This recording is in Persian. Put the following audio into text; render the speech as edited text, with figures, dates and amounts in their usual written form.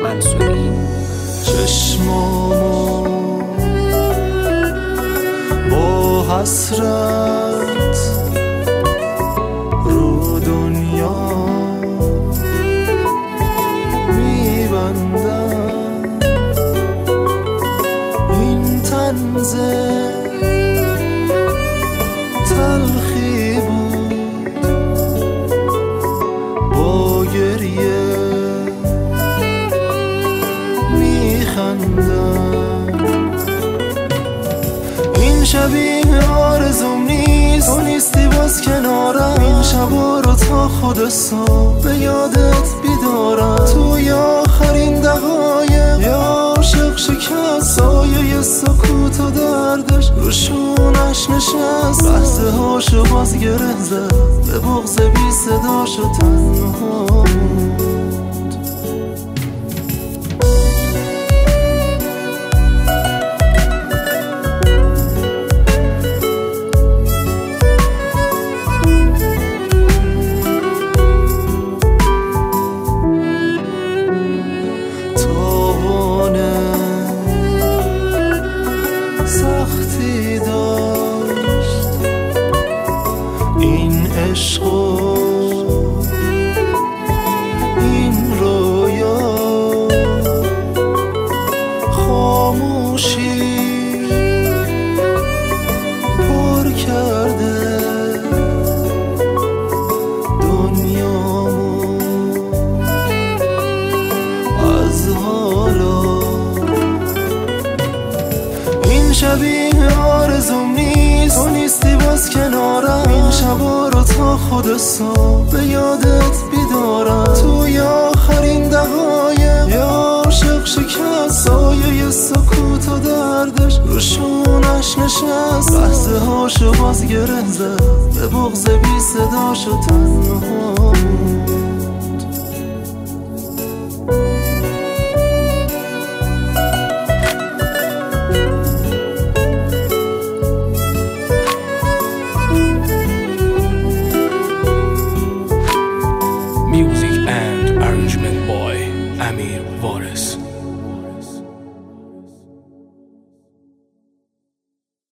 منصوری. چشمامو با حسرت رو دنیا میبندم، این طنز تلخی بود با گریه میخندم. این شبیه آرزوم نیست، تو نیستی باز کنارم. این شبا رو تا خود صبح به یادت بیدارم. توی آخرین دقایق یه عاشق شکست، سایه سکوت و دردش رو شونش نشست. لحظه هاشو باز گره زد، به بغض بی صداشو تنها موند. سختی داشت این عشق و این رویا، خاموشی پر کرده دنیامو از حالا. این شبیه آرزوم نیست، تو نیستی باز کنارم. این شبا رو تا خود صبح به یادت بیدارم. توی آخرین دقایق یه عاشق شکست، سایه سکوت و دردش رو شونش نشست. لحظه هاشو باز گره زد، به بغض بی صداشو تنها موند.